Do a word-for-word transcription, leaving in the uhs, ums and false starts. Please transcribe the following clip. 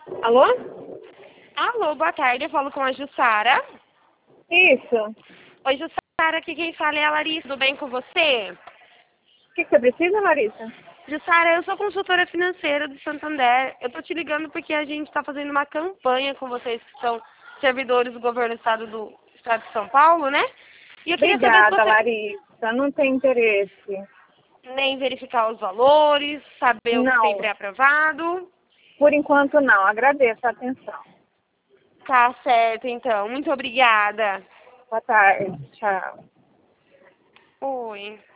Alô? Alô, boa tarde, eu falo com a Jussara. Isso. Oi, Jussara, aqui quem fala é a Larissa, tudo bem com você? O que, que você precisa, Larissa? Jussara, eu sou consultora financeira do Santander. Eu tô te ligando porque a gente está fazendo uma campanha com vocês que são servidores do governo do estado do estado de São Paulo, né? E eu queria saber se Obrigada, você Larissa. Não tem interesse. nem verificar os valores, saber o que tem Não. pré-aprovado. Por enquanto, não. Agradeço a atenção. Tá certo, então. Muito obrigada. Boa tarde. Tchau. Oi.